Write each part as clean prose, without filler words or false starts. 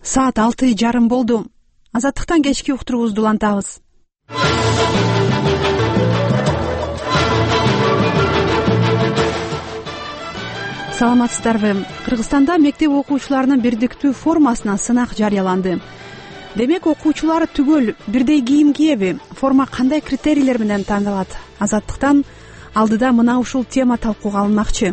Саат 6:30 болду. Азаттыктан кечки уктуруубузду улантабыз. Саламатсыздарбы? Кыргызстанда мектеп окуучуларынын бирдиктүү формасына сынак жарыяланды. Демек, окуучулар түгөл бирдей кийим киеби? Форма кандай критерийлер менен тандалат? Азаттыктан алдыда мына ушул тема талкууга алынмакчы.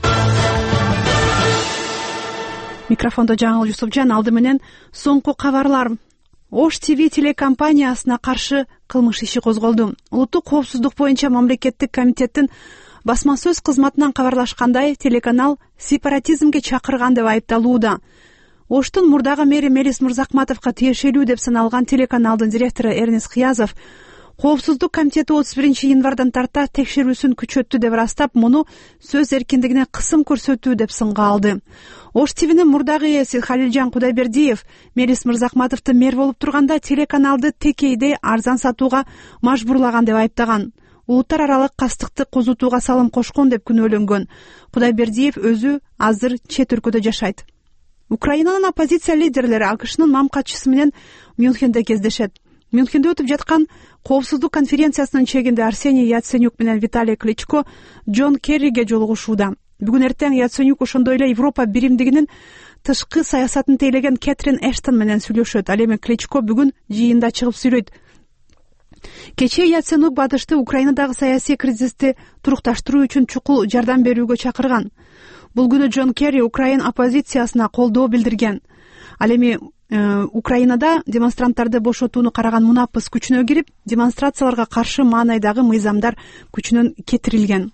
Микрофондо Жаңыл Жусупжан. Алды менен соңку кабарлар. Ош ТВ телекомпаниясына каршы кылмыш иши козголду. Улуттук коопсуздук боюнча мамлекеттик комитеттин басма сөз кызматынан кабарлашкандай, телеканал сепаратизмге чакырган деп айыпталууда. Оштун мурдагы мэри Мелис Мырзакматовго тиешелүү деп саналган телеканалдын директору Эрнис Кыязов Коопсуздук комитети 31 январдан тарта текшерүүсүн күчөттү деп ырастап, муну сөз эркиндигине кысым көрсөтүү деп сынга алды. Ош ТВнин мурдагы ээси Халилжан Кудайбердиев Мелис Мырзакматовду мэр болуп турганда телеканалды текейде арзан сатууга мажбурлаган деп айыптаган. Улуттар аралык кастыкты козутууга салым кошкон деп күнөөлөнгөн. Кудайбердиев өзү азыр чет өлкөдө жашайт. Украинанын оппозиция лидерлери АКШнын мамкатчысы менен Мюнхенде кездешет. Мюнхенде өтүп жаткан коопсуздук конференциясынын чегинде Арсений Яценюк менен Виталий Кличко Джон Керриге жолугушууда. Бүгүн эртең Яценюк ошондой эле Европа биримдигинин тышкы саясатын тейлеген Кэтрин Эштон менен сүйлөшөт. Ал эми Кличко бүгүн жыйында чыгып сүйлөйт. Кечээ Яценюк батышты Украинадагы саясий кризисти турукташтыруу үчүн чукул жардам берүүгө чакырган. Бул күнү Джон Керри Украин оппозициясына колдоо билдирген. Ал эми Украинада демонстранттарды бошотууну караган мунапыс күчүнө кирип, демонстрацияларга каршы маанайдагы мыйзамдар күчүнөн кетирилген.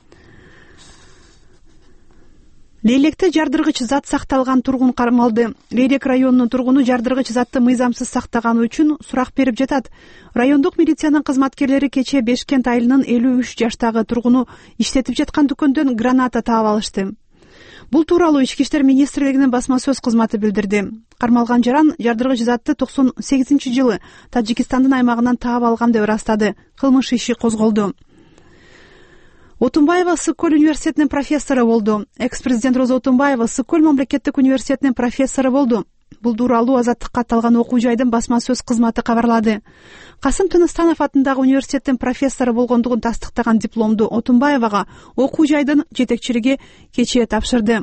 Лейлекте жардыргыч зат сакталган тургун кармалды. Лейрек районунун тургуну жардыргыч затты мыйзамсыз сактаганы үчүн сурак берип жатат. Райондук милициянын кызматкерлери кечээ Бешкент айылынын 53 жаштагы тургуну иштетип жаткан дүкөндөн граната таап алышты. Бул тууралуу Ички иштер министрлигинин басма сөз кызматы билдирди. Кармалган жаран жардыргыч затты 98-жылы Тажикстандын аймагынан таап алган деп ырастады. Кылмыш иши козголду. Отунбаева Сыккөл университетинин профессору болду. Экс-президент Роза Отунбаева Сыккөл мамлекеттик университетинин профессору болду. Бул тууралуу Азаттыкка аталган окуу жайдын басма сөз кызматы кабарлады. Касым Тыныстанов атындагы университеттин профессору болгондугун тастыктаган дипломду Отунбаевага окуу жайдын жетекчилиги кечээ тапшырды.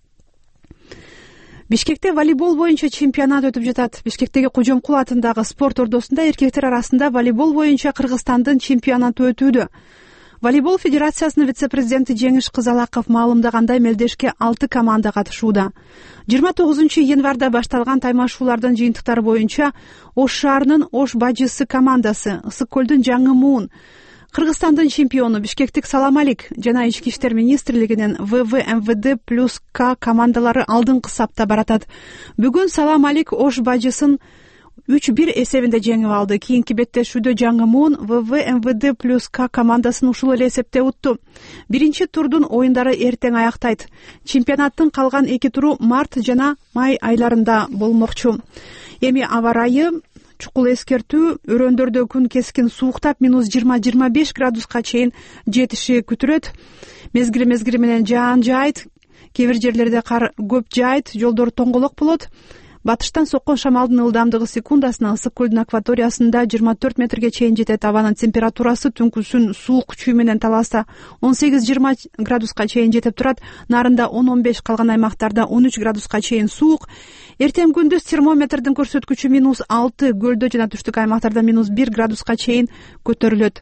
Бишкекте волейбол боюнча чемпионат өтүп жатат. Бишкектеги Кожомкул атындагы спорт ордосунда эркектер арасында волейбол боюнча Кыргызстандын чемпионаты өтүүдө. Волейбол федерациясынын вице-президенти Жеңиш Кызалаков маалымдагандай, мелдешке 6 команда катышууда. 29 январда башталган таймашуулардын жыйынтыктары боюнча Ош шаарынын Ош Бажысы командасы, Ысык-Көлдүн Жаңы Муун, Кыргызстандын чемпиону Бишкектик Саламалик жана Ички иштер министрлигинин ВВМВД плюс К командалары алдыңкы сапта баратат. Бүгүн Саламалик Ош Бажысын 3-1 эсебинде жеңип алды. Кийинки беттешүүдө Жаңы Муун ВВМВД плюс К командасын ушул эле эсепте утту. Биринчи турдун оюндары эртең аяктайт. Чемпионаттын калган 2 туру март жана май айларында болмокчу. Эми аба ырайы чукул эскертүү, өрөөндөрдө күн кескин сууктап -20-25 градуска чейин жетиши күтүлөт. Мезгили менен жаан жаайт, кээ бир жерлерде кар көп жаайт, жолдор тоңголок болот. Батыштан соккон шамалдын ылдамдыгы секундасына Ысык-Көлдүн акваториясында 24 метрге чейин жетет. Абанын температурасы түнкүсүн суук күчүү менен таласа 18-20 градуска чейин жетип турат. Нарында 10-15, калган аймактарда 13 градуска чейин суук. Эртең күндүз термометрдин көрсөткүчү -6, көлдө жана түштүк аймактарда -1 градуска чейин көтөрүлөт.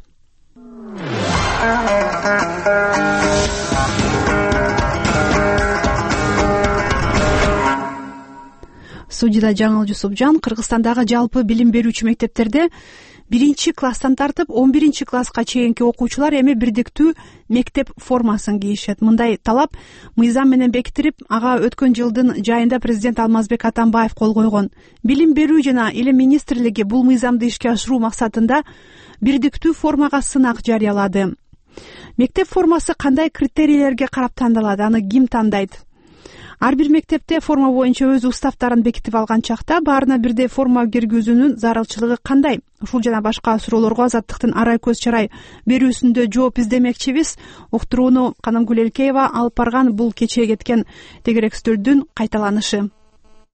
Студияда Жаңыл Жусупжан. Кыргызстандагы жалпы билим берүүчү мектептерде 1-класстан тартып 11-класска чейинки окуучулар эми бирдиктүү мектеп формасын кийишет. Мындай талап мыйзам менен бекитирип, ага өткөн жылдын жайында президент Алмазбек Атамбаев кол койгон. Билим берүү жана илим министрлиги бул мыйзамды ишке ашыруу максатында бирдиктүү формага сынак жарыялады. Мектеп формасы кандай критерийлерге карап тандалат? Аны ким тандайт? Ар бир мектепте форма боюнча өз уставтарын бекитип алган чакта баарына бирдей форма киргизүүнүн зарылчылыгы кандай? Ушул жана башка суроолорго Азаттыктын арай көз чарай берүүсүндө жооп издемекчибиз. Уктурууну Канымгүл Элкеева алып барган. Бул кечээ кеткен тегерек үстөлдүн кайталанышы.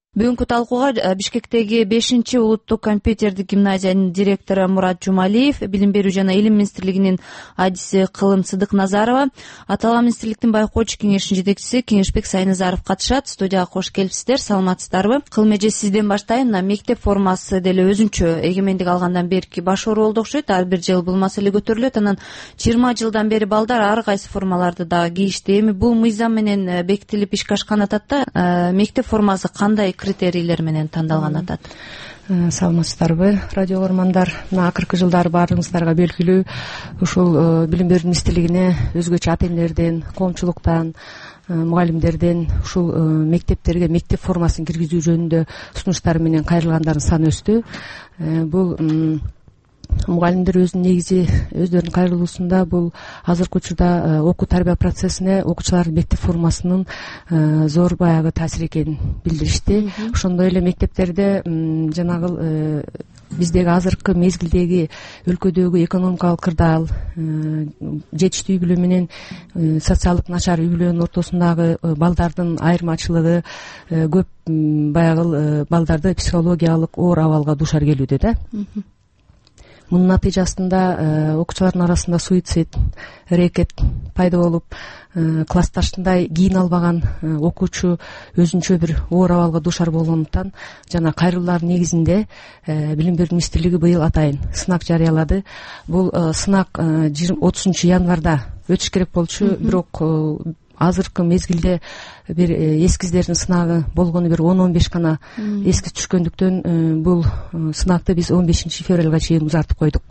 Бүгүнкү талкууга Бишкектеги 5-улуттук компьютердик гимназиянын директору Мурат Жумалиев, Билим берүү жана Илим министрлигинин адиси Кылым Сыдыкназарова, аталган министрликтин байкоочу кеңешинин жетекчиси Кеңешбек Сайназаров катышат. Студияга кош келипсиздер, саламатсыздарбы? Кылым эже, сизден баштайын. Мына мектеп формасы деле өзүнчө эгемендик алгандан берки баш ору болду окшойт. Ар бир жыл бул маселе көтөрүлөт. Анан 20 жылдан бери балдар ар кайсы формаларды дагы кийишти. Эми бул мыйзам менен бекитилип ишке ашкан атат да, мектеп формасы кандай критерийлер менен тандалган атат? Саламатсыздарбы, радио көрөрмандар? Мына акыркы жылдары баарыңыздарга белгилүү, ушул Билим берүү министрлигине өзгөчө ата энелерден, коомчулуктан, мугалимдерден ушул мектептерге мектеп формасын киргизүү жөнүндө сунуштар менен кайрылгандардын саны өстү. Бул мугалимдер өздөрүнүн кайрылуусунда бул азыркы учурда окуу тарбия процессине окуучулардын мектеп формасынын зор баягы таасир экенин билдиришти. Ошондой эле мектептерде жанагы биздеги азыркы мезгилдеги өлкөдөгү экономикалык кырдаал, жетиштүү үй бүлө менен социалдык начар үй бүлөнүн ортосундагы балдардын айырмачылыгы көп баягы балдарды психологиялык оор абалга дуушар келүүдө да. Мунун натыйжасында окуучулардын арасында суицид, рэкет пайда болуп, классташындай кийин албаган окуучу өзүнчө бир оор абалга дуушар болгондуктан жана кайрылуулардын негизинде Билим берүү министрлиги быйыл атайын сынак жарыялады. Бул сынак 30 январда өтүш керек болчу, бирок азыркы мезгилде бир эскиздердин сынагы болгону бир 10-15 гана эскиз түшкөндүктөн бул сынакты биз 15 февралга чейин узартып койдук.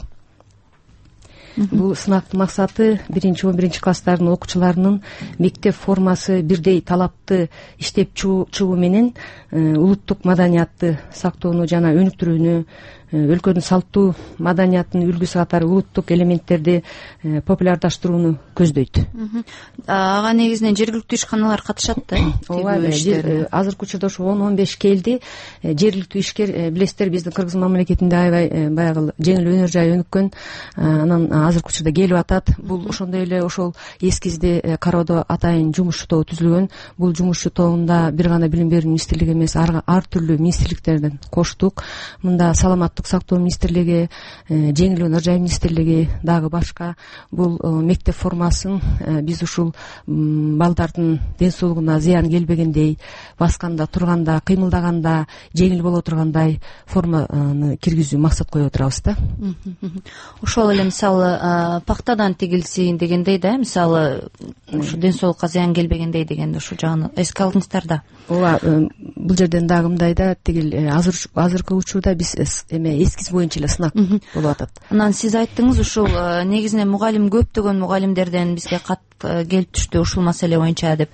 Бул сынактын максаты 1-11 класстардын окуучуларынын мектеп формасы бирдей талапты иштеп чыгуу менен улуттук маданиятты сактоону жана өнүктүрүүнү, өлкөнүн салттуу маданиятынын үлгүсү катары улуттук элементтерди популярдаштырууну көздөйт. Ага негизинен жергиликтүү ишканалар катышат да. Ооба, азыркы учурда ушу 10-15 келди. Жергиликтүү ишкер, билесиздер, биздин Кыргыз мамлекетинде аябай баягы жеңил өнөр жай өнүккөн. Анан азыркы учурда келип атат. Бул ошондой эле ошол эскизди кароодо атайын жумушчу тобу түзүлгөн. Бул жумушчу тобунда бир гана Билим берүү министрлиги эмес, ар түрлүү министрликтерден коштук. Мында саламаттык сактоо министрлиги, жеңил өнөр жай министрлиги, дагы башка. Бул мектеп формасын биз ушул балдардын ден соолугуна зыян келбегендей, басканда, турганда, кыймылдаганда жеңил боло тургандай форманы киргизүү максат коюп отурабыз да. Ошол эле мисалы пактадан тигилсин дегендей да, мисалы ушу ден соолукка зыян келбегендей дегенде ушул жагын эске алдыңыздар да. Ооба, бул жерден дагы мындай да, тигил азыркы учурда биз эскиз боюнча эле сынак болуп атат. Анан сиз айттыңыз, ушул негизинен мугалим көптөгөн мугалимдерден бизге кат келип түштү ушул маселе боюнча деп.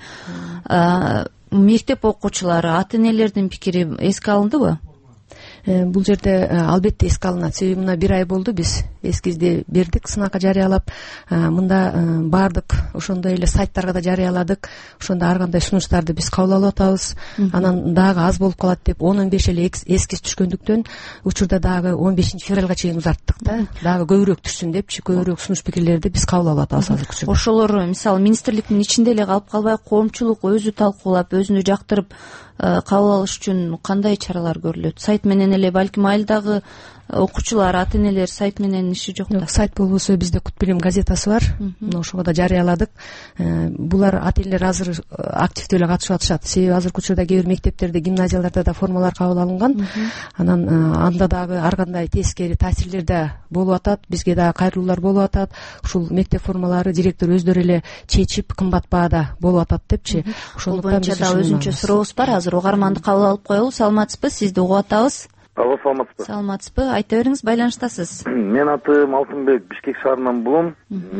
Мектеп окуучулары, ата энелердин пикири эске алындыбы? Бул жерде албетте эске алынат. Себеби мына 1 ай болду биз эскизди бердик, сынакка жарыялап. Мында баардык ошондой эле сайттарга да жарыяладык. Ошондо ар кандай сунуштарды биз кабыл алып атабыз. Анан дагы аз болуп калат деп 10-15 эле эскиз түшкөндүктөн учурда дагы 15 февралга чейин узарттык да. Дагы көбүрөөк түшсүн депчи, көбүрөөк сунуш пикирлерди биз кабыл алып атабыз азыркы учурда. Ошолор мисалы министрликтин ичинде эле калып калбай, коомчулук өзү талкуулап, өзүнү жактырып кабыл алыш үчүн кандай чаралар көрүлөт? Сайт менен эле, балким айылдагы окуучулар, ата энелер сайт менен иши жок да. Сайт болбосо бизде Кут билим газетасы бар. Ошого да жарыяладык. Булар ата энелер азыр активдүү эле катышып атышат. Себеби азыркы учурда кээ бир мектептерде, гимназияларда да формалар кабыл алынган. Анан анда дагы ар кандай тескери таасирлер да болуп атат. Бизге дагы кайрылуулар болуп атат. Ушул мектеп формалары директор өздөрү эле чечип, кымбат баада болуп атат депчи. Ошондуктан биз өзүнчө сурообуз бар. Азыр угарманды кабыл алып коелу. Саламатсызбы? Сизди угуп атабыз. Алло, саламатсызбы? Саламатсызбы? Айта бериңиз, байланыштасыз. Мен атым Алтынбек, Бишкек шаарынан болом.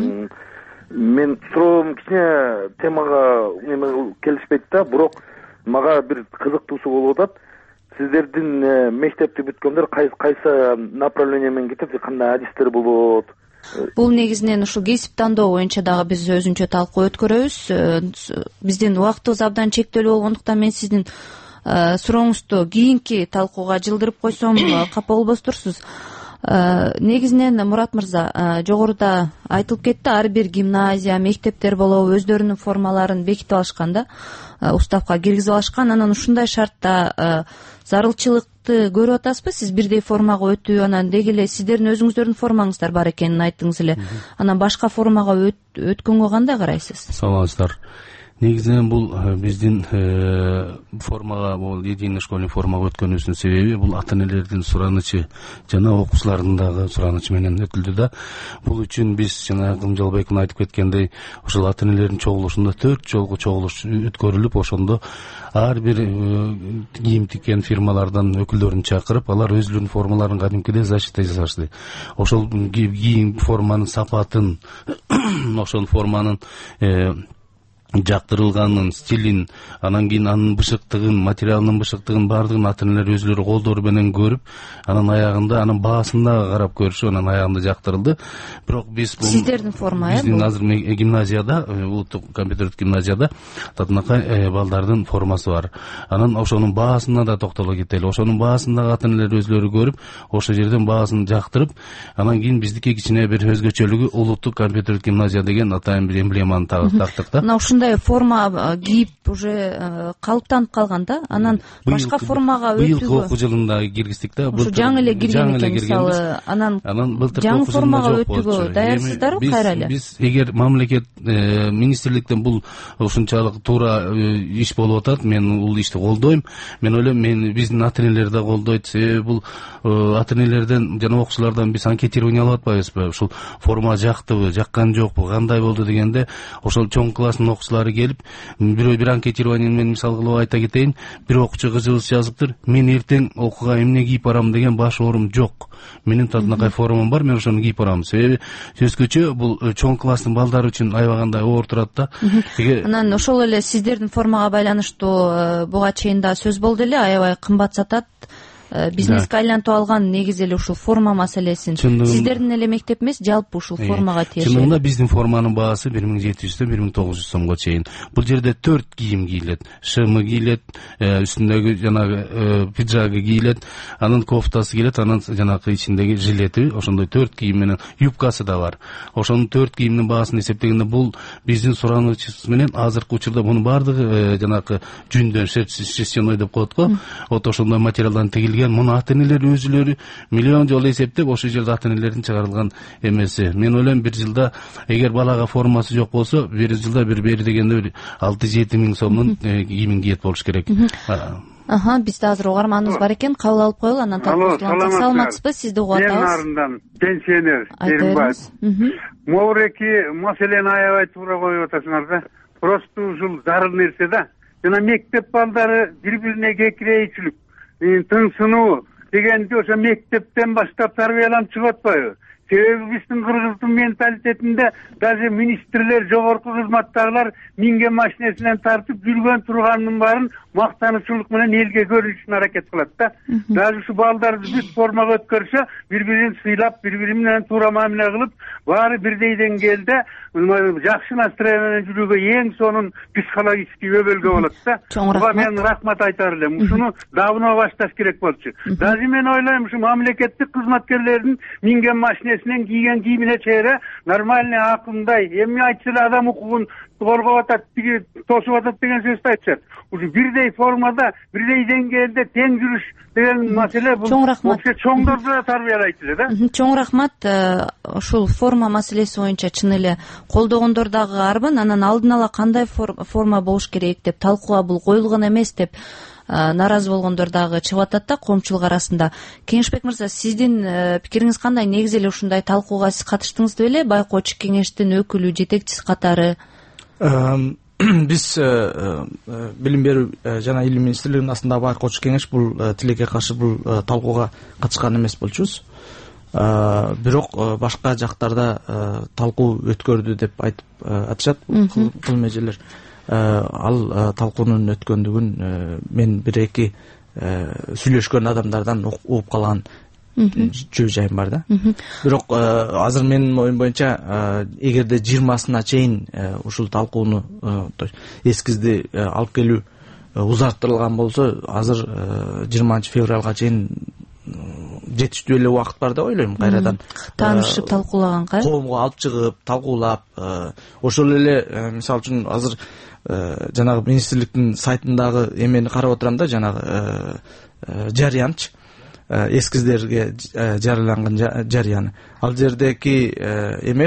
Мен суроом кичине темага келишпейт да, бирок мага бир кызыктуусу болуп атат. Сиздердин мектепти бүткөндөр кайсы направление менен кетет, кандай адистер болот? Бул негизинен ушул кесип тандоо боюнча дагы биз өзүнчө талкуу өткөрөбүз. Биздин убактыбыз абдан чектелүү болгондуктан мен сиздин сурооңузду кийинки талкууга жылдырып койсом капа болбостурсуз. Негизинен Мурат мырза, жогоруда айтылып кетти, ар бир гимназия, мектептер болобу өздөрүнүн формаларын бекитип алышкан да, уставка киргизип алышкан. Анан ушундай шартта зарылчылыкты көрүп атасызбы? Сиз бирдей формага өтүү, анан деги эле сиздердин өзүңүздөрдүн формаңыздар бар экенин айттыңыз эле. Анан башка формага өткөнгө кандай карайсыз? Саламатсыздар. Негизинен бул биздин формага, бул единый школьный формага өткөнүбүздүн себеби бул ата-энелердин суранычы жана окуучулардын дагы суранычы менен өтүлдү да. Бул үчүн биз жана Кымжалбекин айтып кеткендей, ошол ата-энелердин чогулушунда 4 жолку чогулуш өткөрүлүп, ошондо ар бир кийим тиккен фирмалардан өкүлдөрүн чакырып, алар өзлөрүнүн формаларын кадимкидей защита жасашты. Ошол кийим форманын сапатын, ошол форманын жактырылганын, стилин, анан кийин анын бышыктыгын, материалынын бышыктыгын баардыгын ата-энелер өзлөрү колдору менен көрүп, анан аягында, анын баасын дагы карап көрүшүп, анан аягында жактырылды. Бирок биз бул сиздердин форма, биздин азыр гимназияда, улуттук компьютерлик гимназияда татынакай балдардын формасы бар. Анан ошонун баасына да токтоло кетели. Ошонун баасын дагы ата-энелер өзлөрү көрүп, ошол жерден баасын жактырып, анан кийин биздики кичине бир өзгөчөлүгү улуттук компьютерлик гимназия деген атайын бир эмблеманы тактык да. Мына ушундай форма кийип уже калыптанып калган да. Анан башка формага өтүүгө быйылкы окуу жылында киргиздик да. Ушу жаңы эле кирген экен мисалы. Анан жаңы формага өтүүгө даярсыздарбы кайра эле? Биз эгер мамлекет министрликтен бул ушунчалык туура иш болуп атат, мен бул ишти колдойм. Мен ойлойм, биздин ата-энелер да колдойт. Себеби бул ата-энелерден жана окуучулардан биз анкетирование алып атпайбызбы? Ушул форма жактыбы, жаккан жокпу, кандай болду дегенде, ошол чоң класстын окуучулары келип, бир анкетирование мен мисал кылып айта кетейин, бир окуучу кызыбыз жазыптыр: мен эртең окууга эмне кийип барам деген баш оорум жок. Менин татынакай формам бар, мен ошону кийип барам. Себеби өзгөчө бул чоң класстын балдары үчүн аябагандай оор турат да. Анан ошол эле сиздердин формага байланыштуу буга чейин да сөз болду эле, аябай кымбат сатат. Бизнеске айлантып алган негизи эле ушул форма маселесин. Сиздердин эле мектеп эмес, жалпы ушул формага тиешелүү. Чындыгында биздин форманын баасы 1700 1900 сомго чейин. Бул жерде 4 кийим кийилет. Шымы кийилет, үстүндөгү жанагы пиджагы кийилет, анан кофтасы кийилет, анан жанагы ичиндеги жилети, ошондой 4 кийим менен юбкасы да бар. Ошонун 4 кийимдин баасын эсептегенде бул биздин суранычыбыз менен азыркы учурда мунун баардыгы жанагы жүндөн шерстяной деп коет го. Вот ошондой материалдан тигилген. Муну ата-энелер өзүлөрү миллион жолу эсептеп, ошол жерде ата-энелердин чыгарылган эмеси. Мен ойлойм, бир жылда эгер балага формасы жок болсо, бир жылда бери дегенде 6-7 миң сомдун кийимин кийет болуш керек. Бизде азыр угарманыбыз бар экен, кабыл алып коелу, анан талкуулансак. Саламатсызбы? Сизди угуп атабыз. Мен нарындан пенсионер Керимбаев. Могуреки маселени аябай туура коюп атасыңар да. Просто ушул зарыл нерсе да. Жана мектеп балдары бири-бирине кекирейчүлүк, тыңсынуу дегенди ошо мектептен баштап тарбияланып чыгып атпайбы? Себеби биздин кыргыздын менталитетинде даже министрлер, жогорку кызматтагылар минген машинесинен тартып жүргөн турганын баарын мактанычылык менен элге көрүнүш үчүн аракет кылат да. Даже ушу балдарды бүт формага өткөрсө, бири-бирин сыйлап, бири-бири менен туура мамиле кылып, баары бирдей деңгээлде жакшы настроение менен жүрүүгө эң сонун психологический өбөлгө болот да. Буга мен рахмат айтар элем. Ушуну давно башташ керек болчу. Даже мен ойлойм, ушу мамлекеттик кызматкерлердин минген машинесинен кийген кийимине чейин нормальный акымдай эмне айтса эле адам укугун коргоп атат, тосуп атат деген сөздү айтышат. Ушу бирдей формада, бирдей деңгээлде тең жүрүш деген маселе бул вообще чоңдорду да тарбиялайт эле да. Чоң рахмат. Ушул форма маселеси боюнча чын эле колдогондор дагы арбын. Анан алдын ала кандай форма болуш керек деп талкууга бул коюлган эмес деп наразы болгондор дагы чыгып атат да коомчулук арасында. Кеңешбек мырза, сиздин пикириңиз кандай? Негизи эле ушундай талкууга сиз катыштыңызбы беле, байкоочу кеңештин өкүлү, жетекчиси катары? Биз билим берүү жана илим министрлигинин астында байкоочу кеңеш бул тилекке каршы бул талкууга катышкан эмес болчубуз. Бирок башка жактарда талкуу өткөрдү деп айтып атышат кылым эжелер. Ал талкуунун өткөндүгүн мен бир-эки сүйлөшкөн адамдардан угуп калган жөө жайым бар да. Бирок азыр менин оюм боюнча эгерде 20-сына чейин ушул талкууну эскизди алып келүү узартылган болсо, азыр 20 февралга чейин жетиштүү эле убакыт бар деп ойлойм. Кайрадан таанышып талкуулаганга, коомго алып чыгып талкуулап, ошол эле мисалы үчүн азыр жанагы министрликтин сайтындагы эмени карап отурам да, жанагы жарыянчы эскиздерге жарыяланган жарыяны. Ал жердеки эме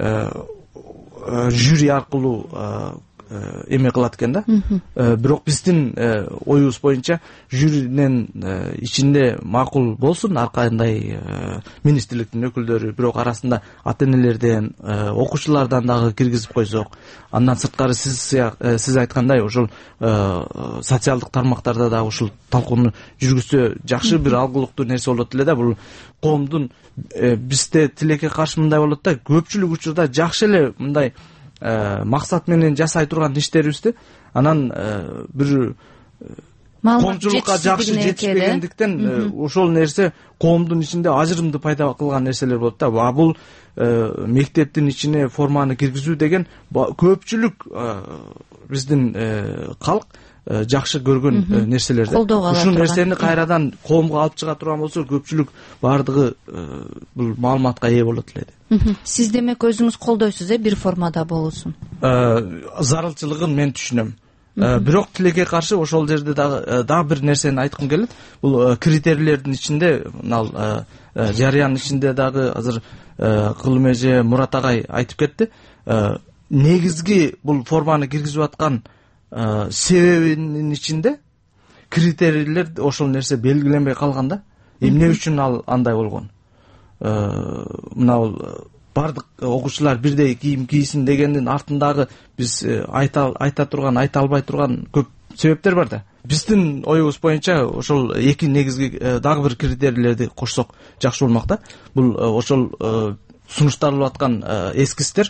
жюри аркылуу эме кылат экен да. Бирок биздин оюбуз боюнча жюринин ичинде макул болсун ар кандай министрликтин өкүлдөрү, бирок арасында ата-энелерден, окуучулардан дагы киргизип койсок, андан сырткары сиз айткандай ошол социалдык тармактарда дагы ушул талкууну жүргүзсө жакшы бир алгылыктуу нерсе болот эле да. Бул коомдун бизде тилекке каршы мындай болот да, көпчүлүк учурда жакшы эле мындай максат менен жасай турган иштерибизди анан бир коомчулукка жакшы жетишпегендиктен ошол нерсе коомдун ичинде ажырымды пайда кылган нерселер болот да. Бул мектептин ичине форманы киргизүү деген көпчүлүк биздин калк жакшы көргөн нерселер да. Ушул нерсени кайрадан коомго алып чыга турган болсо көпчүлүк баардыгы бул маалыматка ээ болот эле. Сиз демек өзүңүз колдойсуз бир формада болуусун? Зарылчылыгын мен түшүнөм. Бирок тилекке каршы ошол жерде дагы бир нерсени айткым келет. Бул критерийлердин ичинде, мына жарыянын ичинде дагы азыр Кылым эже, Мурат агай айтып кетти. Негизги бул форманы киргизип аткан себебинин ичинде критерийлер ошол нерсе белгиленбей калган да. Эмне үчүн ал андай болгон? Мына бардык окуучулар бирдей кийим кийсин дегендин артындагы биз айта турган, айта албай турган көп себептер бар да. Биздин оюбуз боюнча ошол эки негизги дагы бир критерийлерди кошсок жакшы болмок да. Бул ошол сунушталып аткан эскизтер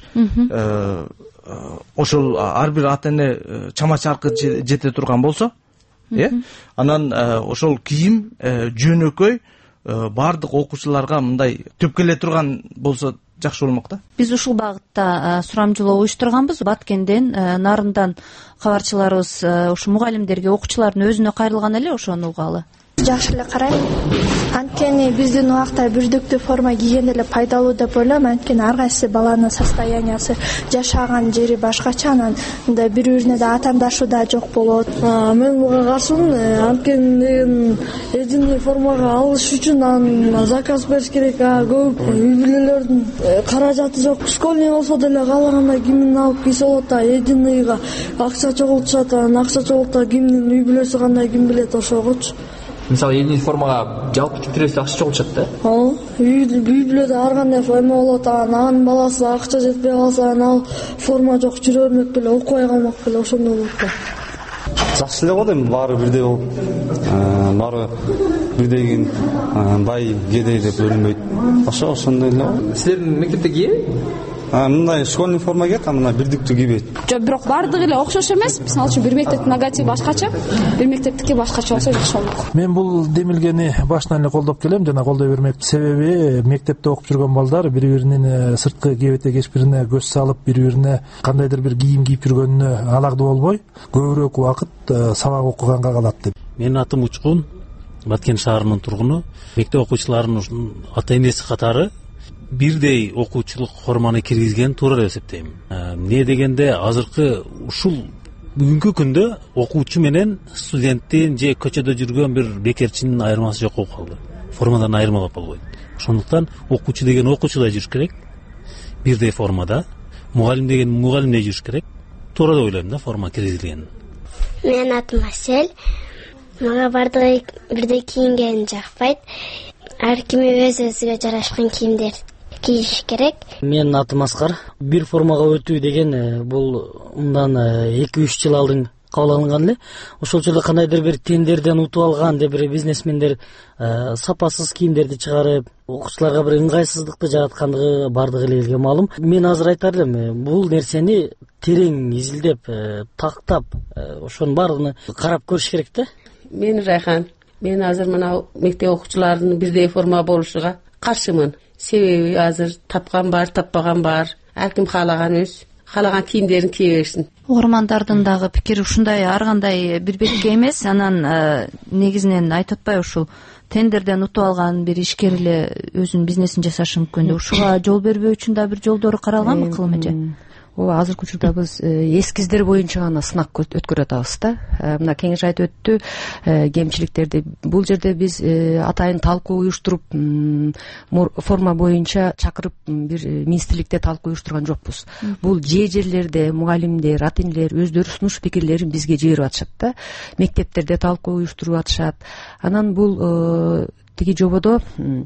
ошол ар бир ата-эне чама чаркы жете турган болсо, анан ошол кийим жөнөкөй бардык окуучуларга мындай төп келе турган болсо жакшы болмок да. Биз ушул багытта сурамжылоо уюштурганбыз. Баткенден, Нарындан кабарчыларыбыз ушу мугалимдерге, окуучулардын өзүнө кайрылган эле, ошону угалы. Жакшы эле карайм. Анткени биздин убакта бирдиктүү форма кийген эле пайдалуу деп ойлойм. Анткени ар кайсы баланын состояниясы, жашаган жери башкача, анан мындай бири-бирине да атаандашуу да жок болот. Мен буга каршымын. Анткени эдиний формага алыш үчүн анан заказ бериш керек. Көп үй бүлөлөрдүн каражаты жок. Школьный болсо деле каалагандай кийимин алып кийсе болот да. Эдинийга акча чогултушат, анан акча чогултса кимдин үй бүлөсү кандай ким билет ошогочу. Мисалы эдиний формага жалпы тиктиребиз акча чогултушат да. Үй бүлөдө ар кандай эме болот, анан баласы акча жетпей калса, анан форма жок жүрө бермек беле, окубай калмак беле, ошондой болот да. Жакшы эле болот, эми баары бирдей болуп, баары бирдей кийин бай кедей деп бөлүнбөйт. Ошондой эле. Силердин мектепте кийби? Мындай школьный форма кийет, мына бирдиктүү кийбейт. Жок, бирок баардыгы эле окшош эмес. Мисалы үчүн бир мектептин логотипи башкача, бир мектептики башкача болсо жакшы болмок. Мен бул демилгени башынан эле колдоп келем, жана колдой бермек. Себеби мектепте окуп жүргөн балдар бири-биринин сырткы кебете кечпирине көз салып, бири-бирине кандайдыр бир кийим кийип жүргөнүнө аларды болбой, көбүрөөк убакыт сабак окуганга калат деп. Менин атым Учкун, Баткен шаарынын тургуну. Мектеп окуучуларынын ата-энеси катары бирдей окуучулук форманы киргизген туура деп эсептейм. Эмне дегенде азыркы ушул бүгүнкү күндө окуучу менен студенттин же көчөдө жүргөн бир бекерчинин айырмасы жок болуп калды. Формадан айырмалап болбойт. Ошондуктан окуучу деген окуучудай жүрүш керек. Бирдей формада. Мугалим деген мугалимдей жүрүш керек. Туура деп ойлойм да форма киргизилген. Менин атым Асель. Мага бардыгы бирдей кийинген жакпайт. Ар ким өз-өзүгө жарашкан кийимдер кийиш керек. Менин атым Аскар. Бир формага өтүү деген бул мындан 2-3 жыл алдын кабыл алынган эле. Ошол учурда кандайдыр бир тендерден утуп алган бир бизнесмендер сапасыз кийимдерди чыгарып, окуучуларга бир ыңгайсыздыкты жараткандыгы бардыгы эле элге маалым. Мен азыр айтар элем, бул нерсени терең изилдеп, тактап, ошонун баардыгын карап көрүш керек да. Мен Райхан. Мен азыр мына мектеп окуучуларынын бирдей форма болушуга каршымын. Себеби азыр тапкан бар, таппаган бар. Ар ким каалаган өз каалаган кийимдерин кие берсин. угармандардын дагы пикири ушундай, ар кандай бир бетке эмес. Анан негизинен айтып атпайбы, ушул тендерден утуп алган бир ишкер эле өзүнүн бизнесин жасашы мүмкүн деп, ушуга жол бербөө үчүн да бир жолдору каралганбы Кылым эже? ооба, азыркы учурда биз эскиздер боюнча гана сынак өткөрүп атабыз да. Мына кеңеш айтып өттү кемчиликтерди. Бул жерде биз атайын талкуу уюштуруп, форма боюнча чакырып бир министрликте талкуу уюштурган жокпуз. Бул жерлерде мугалимдер, ата энелер өздөрү сунуш пикирлерин бизге жиберип атышат да. Мектептерде талкуу уюштуруп атышат. Анан бул тиги жободо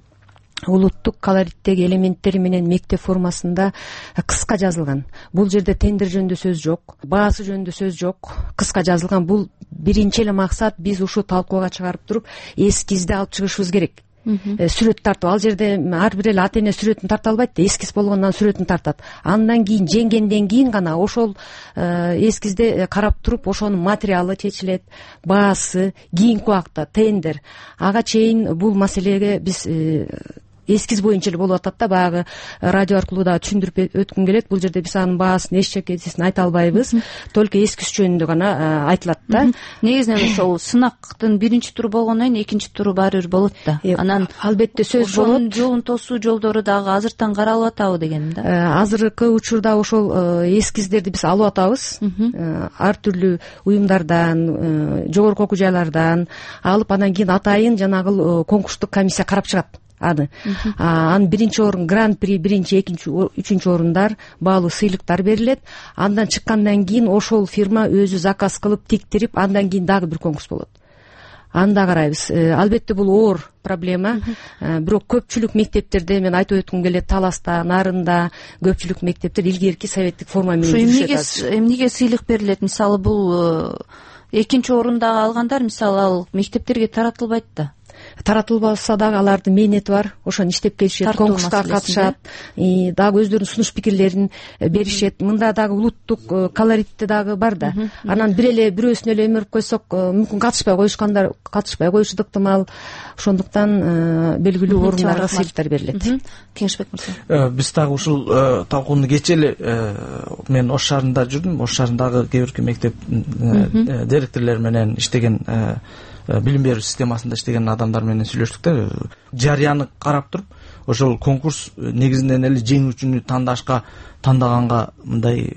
улуттук колориттеги элементтери менен мектеп формасында кыска жазылган. Бул жерде тендер жөнүндө сөз жок, баасы жөнүндө сөз жок, кыска жазылган. Бул биринчи эле максат биз ушу талкууга чыгарып туруп эскизди алып чыгышыбыз керек. Сүрөт тартып, ал жерде ар бир эле ата эне сүрөтүн тарта албайт да, эскиз болгондон сүрөтүн тартат. Андан кийин жеңгенден кийин гана ошол эскизде карап туруп ошонун материалы чечилет, баасы, кийинки убакта тендер. Ага чейин бул маселеге биз эскиз боюнча эле болуп атат да, баягы радио аркылуу да түшүндүрүп өткүм келет. Бул жерде биз анын баасын эчтекесин айта албайбыз, только эскиз жөнүндө гана айтылат да. Негизинен ошол сынактын биринчи туру болгондон кийин экинчи туру баары бир болот да. Анан албетте сөз болот. Жолун тосуу жолдору дагы азыртан каралып атабы дегеним да. Азыркы учурда ошол эскиздерди биз алып атабыз. Ар түрдүү уюмдардан, жогорку окуу жайлардан алып, анан кийин атайын жанагы конкурстук комиссия карап чыгат аны. Анын биринчи орун гран-при, биринчи, экинчи, үчүнчү орундар, баалуу сыйлыктар берилет. Андан чыккандан кийин ошол фирма өзү заказ кылып тиктирип, андан кийин дагы бир конкурс болот. Анда карайбыз. Албетте бул оор проблема. Бирок көпчүлүк мектептерде, мен айтып өткүм келет, Таласта, Нарында көпчүлүк мектептер илгерки советтик форма менен жүрүшөт. Эмнеге сыйлык берилет? Мисалы бул экинчи орунда алгандар, мисалы ал мектептерге таратылбайт да. Таратылбаса дагы алардын мээнети бар, ошону иштеп келишет, конкурска катышат, дагы өздөрүнүн сунуш пикирлерин беришет. Мында дагы улуттук колоритте дагы бар да. Анан бир эле бирөөсүнө эле өмүрүп койсок, мүмкүн катышпай коюшу ыктымал. Ошондуктан белгилүү орундарга сыйлыктар берилет. Кеңешбек мырза. Биз дагы ушул талкууну кечээ эле мен Ош шаарында жүрдүм. Ош шаарындагы кээ бирки мектеп директорлору менен иштеген, билим берүү системасында иштеген адамдар менен сүйлөштүк да. Жарыяны карап туруп, ошол конкурс негизинен эле жеңүүчүнү тандаганга мындай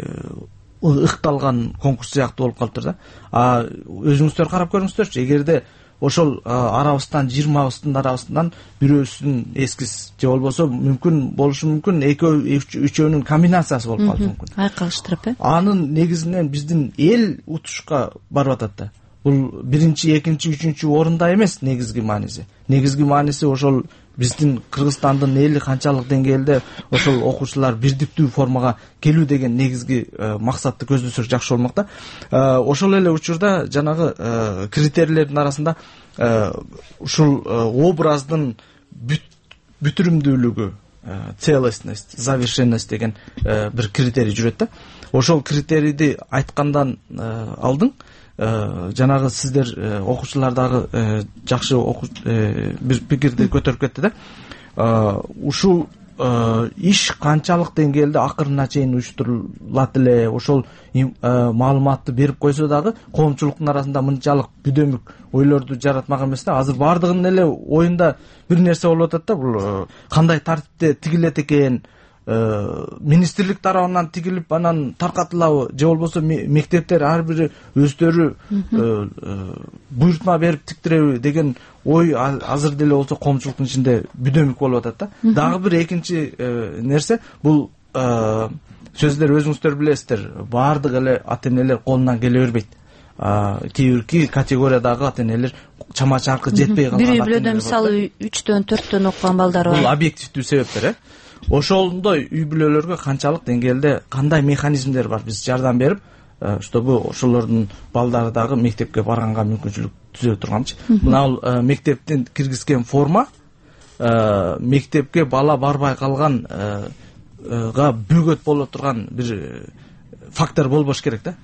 ыкталган конкурс сыяктуу болуп калыптыр да. Өзүңүздөр карап көрүңүздөрчү, эгерде ошол арабыздан 20 арабыздан бирөөсүнүн эскиз же болбосо болушу мүмкүн үчөөнүн комбинациясы болуп калышы мүмкүн. Айкалыштырып, Анын негизинен биздин эл утушка барып атат да. Бул биринчи, экинчи, үчүнчү орунда эмес негизги мааниси. Негизги мааниси ошол биздин Кыргызстандын эли канчалык деңгээлде ошол окуучулар бирдиктүү формага келүү деген негизги максатты көздөсөк жакшы болмок да. Ошол эле учурда жанагы критерийлердин арасында ушул образдын бүтүрүмдүүлүгү, целостность, завершенность деген бир критерий жүрөт да. Ошол критерийди айткандан алдын жанагы сиздер окуучулар дагы жакшы бир пикирди көтөрүп кетти да. Ушул иш канчалык деңгээлде акырына чейин уюштурулат эле, ошол маалыматты берип койсо дагы коомчулуктун арасында мынчалык бүдөмүк ойлорду жаратмак эмес да. Азыр бардыгынын эле оюнда бир нерсе болуп атат да. Бул кандай тартипте тигилет экен, министрлик тарабынан тигилип анан таркатылабы же болбосо мектептер ар бири өздөрү буйртма берип тиктиреби деген ой азыр деле болсо коомчулуктун ичинде бүдөмүк болуп атат да. Дагы бир экинчи нерсе бул сөздөр өзүңүздөр билесиздер, баардык эле ата энелер колунан келе бербейт. Кээ бирки категориядагы ата энелер чама чаркы жетпей калган. Бир үйлөрдө мисалы 3-төн 4төн окуган балдар бар. Бул объективдүү себептер. Ошондой үй бүлөлөргө канчалык деңгээлде кандай механизмдер бар биз жардам берип, чтобы ошолордун балдары дагы мектепке барганга мүмкүнчүлүк түзө турганчы. Мына мектептен киргизген форма мектепке бала барбай калганга бөгөт боло турган бир фактор болбош керек да.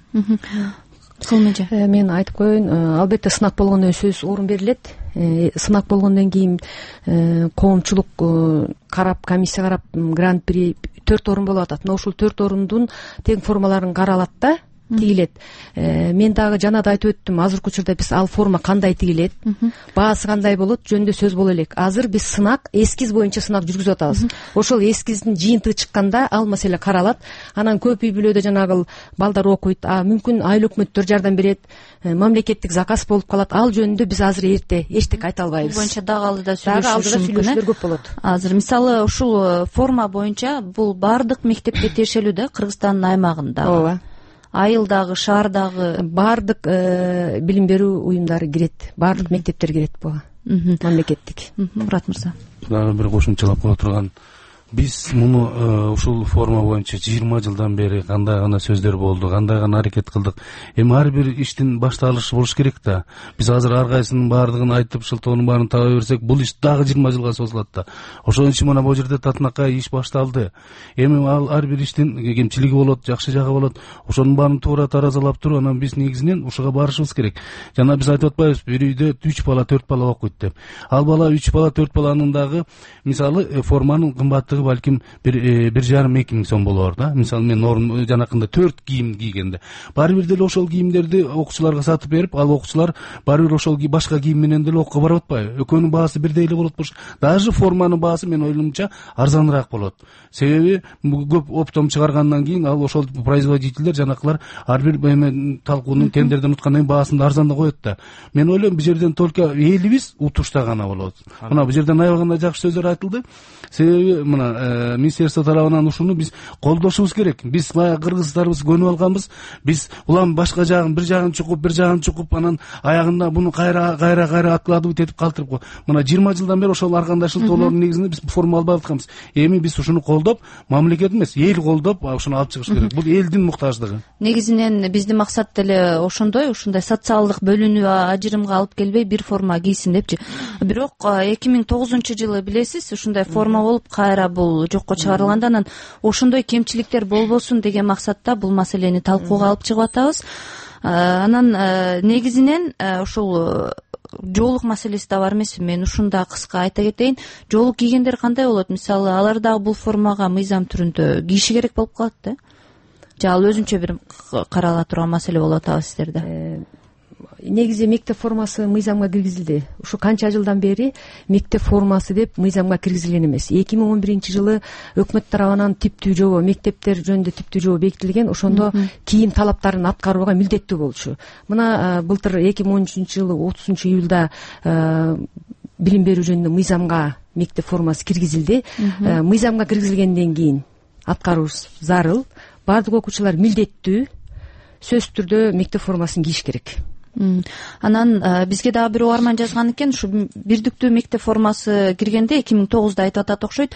Мен айтып коеюн, албетте сынак болгондон сөз орун берилет. Сынак болгондон кийин коомчулук карап, комиссия карап, гран-при 4 орун болуп атат. Мына ушул 4 орундун тең формаларын каралат да тигилет. Мен дагы жана да айтып өттүм, азыркы учурда биз ал форма кандай тигилет, баасы кандай болот жөнүндө сөз боло элек. Азыр биз сынак, эскиз боюнча сынак жүргүзүп атабыз. Ошол эскиздин жыйынтыгы чыкканда ал маселе каралат. Анан көп үй бүлөдө жанагы балдар окуйт, мүмкүн айыл өкмөттөр жардам берет, мамлекеттик заказ болуп калат. Ал жөнүндө биз азыр эрте эчтеке айта албайбыз. Бул боюнча дагы алдыда сүйлөшүүлөр көп болот. Азыр мисалы ушул форма боюнча бул баардык мектепке тиешелүү да, Кыргызстандын аймагында. Ооба. Айылдагы, шаардагы баардык билим берүү уюмдары кирет, баардык мектептер кирет буга. Мамлекеттик. Мурат мырза. Дагы бир кошумчалап кое турган, биз муну ушул форма боюнча 20 жылдан бери кандай гана сөздөр болду, кандай гана аракет кылдык. Эми ар бир иштин башталышы болуш керек да. Биз азыр ар кайсынын баардыгын айтып, шылтоонун баарын таба берсек, бул иш дагы 20 жылга созулат да. Ошон үчүн мына бул жерде татынакай иш башталды. Эми ал ар бир иштин кемчилиги болот, жакшы жагы болот. Ошонун баарын туура таразалап туруп, анан биз негизинен ушуга барышыбыз керек. Жана биз айтып атпайбызбы, бир үйдө 3 бала, 4 бала окуйт деп. Ал бала 3 бала, 4 баланын дагы мисалы форманын кымбаттыгы балким 1,5-2 миң сом болор да. Мисалы мен норм жанакында 4 кийим кийгенде баары бир деле ошол кийимдерди окуучуларга сатып берип, ал окуучулар баары бир ошол башка кийим менен деле окууга барып атпайбы? Экөөнүн баасы бирдей эле болот болуш. Даже форманын баасы мен ойломча арзаныраак болот. Себеби көп оптом чыгаргандан кийин ал ошол производительдер жанакылар ар бир талкуунун тендерден уткандан кийин баасын арзанда коет да. Мен ойлойм, бул жерден только элибиз утушта гана болот. Мына бул жерден аябаганда жакшы сөздөр айтылды. Себеби мына министерство тарабынан ушуну биз колдошубуз керек. Биз баягы кыргыздарыбыз көнүп алганбыз. Биз улам башка жагын, бир жагын чукуп, анан аягында буну кайра откладывать этип калтырып, мына 20 жылдан бери ошол ар кандай шылтоолордун негизинде биз форма албай атканбыз. Эми биз ушуну колдоп, мамлекет эмес, эл колдоп ушуну алып чыгыш керек. Бул элдин муктаждыгы. Негизинен биздин максат деле ушундай социалдык бөлүнүү, ажырымга алып келбей бир форма кийсин депчи. Бирок 2009-жылы билесиз, ушундай форма болуп кайра бул жокко чыгарылганда, анан ошондой кемчиликтер болбосун деген максатта бул маселени талкууга алып чыгып атабыз. Анан негизинен ушул жоолук маселеси да бар эмеспи? Мен ушунда кыска айта кетейин. Жоолук кийгендер кандай болот? Мисалы, алар дагы бул формага мыйзам түрүндө кийиши керек болуп калат да. Же ал өзүнчө бир карала турган маселе болуп атабы сиздерде? Негизи мектеп формасы мыйзамга киргизилди. Ушу канча жылдан бери мектеп формасы деп мыйзамга киргизилген эмес. 2011-жылы өкмөт тарабынан типтүү жобо, мектептер жөнүндө типтүү жобо бекитилген. Ошондо кийим талаптарын аткарууга милдеттүү болчу. Мына былтыр 2013-жылы 30-июлда билим берүү жөнүндө мыйзамга мектеп формасы киргизилди. Мыйзамга киргизилгенден кийин аткаруубуз зарыл. Баардык окуучулар милдеттүү сөзсүз түрдө мектеп формасын кийиш керек. Анан бизге дагы бир угарман жазган экен, ушу бирдиктүү мектеп формасы киргенде 2009-да айтып атат окшойт.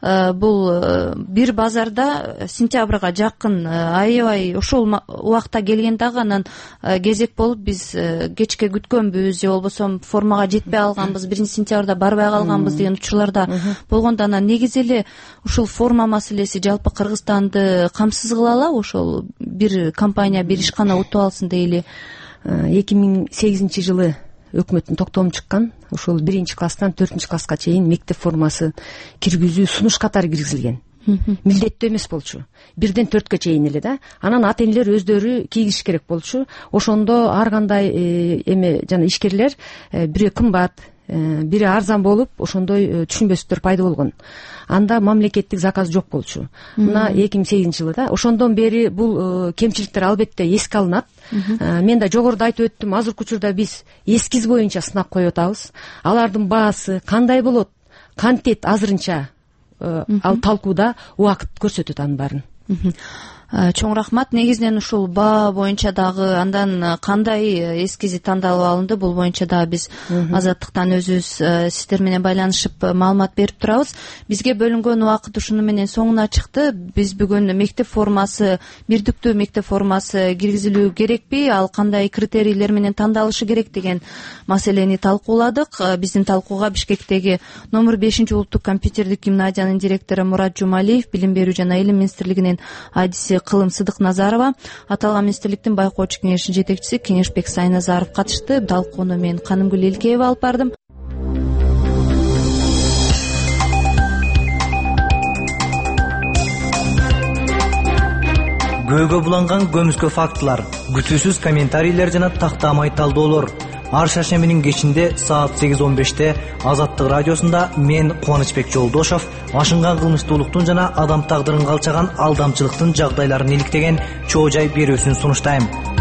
Бул бир базарда сентябрга жакын аябай ошол убакта келген дагы, анан кезек болуп биз кечке күткөнбүз же болбосо формага жетпей алганбыз, 1-сентябрда барбай калганбыз деген учурларда болгондо, анан негизи эле ушул форма маселеси жалпы Кыргызстанды камсыз кыла алабы? Ошол бир компания, бир ишкана утуп алсын дейли. 2008-жылы өкмөттүн токтому чыккан. Ошол 1-класстан 4-класска чейин мектеп формасы киргизүү сунуш катары киргизилген. Милдеттүү эмес болчу. 1-4 чейин эле да. Анан ата энелер өздөрү кийгиш керек болчу. Ошондо ар кандай эме жана ишкерлер бири кымбат, бири арзан болуп, ошондой түшүнбөстүктөр пайда болгон. Анда мамлекеттик заказ жок болчу. Мына 2008-жылы да. Ошондон бери бул кемчиликтер албетте эске алынат. Мен да жогоруда айтып өттүм, азыркы учурда биз эскиз боюнча сынак коюп атабыз. Алардын баасы кандай болот, кантет азырынча ал талкууда убакыт көрсөтөт анын баарын. Чоң рахмат. Негизинен ушул баа боюнча дагы андан кандай эскизи тандалып алынды, бул боюнча дагы биз Азаттыктан өзүбүз сиздер менен байланышып маалымат берип турабыз. Бизге бөлүнгөн убакыт ушуну менен соңуна чыкты. Биз бүгүн мектеп формасы, бирдиктүү мектеп формасы киргизилүү керекпи, ал кандай критерийлер менен тандалышы керек деген маселени талкууладык. Биздин талкууга Бишкектеги номер 5-улуттук компьютердик гимназиянын директору Мурат Жумалиев, билим берүү жана илим министрлигинин адиси Кылым Сыдыкназарова, аталган министрликтин байкоочу кеңешинин жетекчиси Кеңешбек Сайназаров катышты. Талкууну мен Канымгүл Элкеева алып бардым. көөгө буланган көмүскө фактылар, күтүүсүз комментарийлер жана тактамай талдоолор. Ар шаршембинин кечинде саат 8:15 Азаттык радиосунда мен Кубанычбек Жолдошов ашынган кылмыштуулуктун жана адам тагдырын калчаган алдамчылыктын жагдайларын иликтеген чоо жай берүүсүн сунуштайм.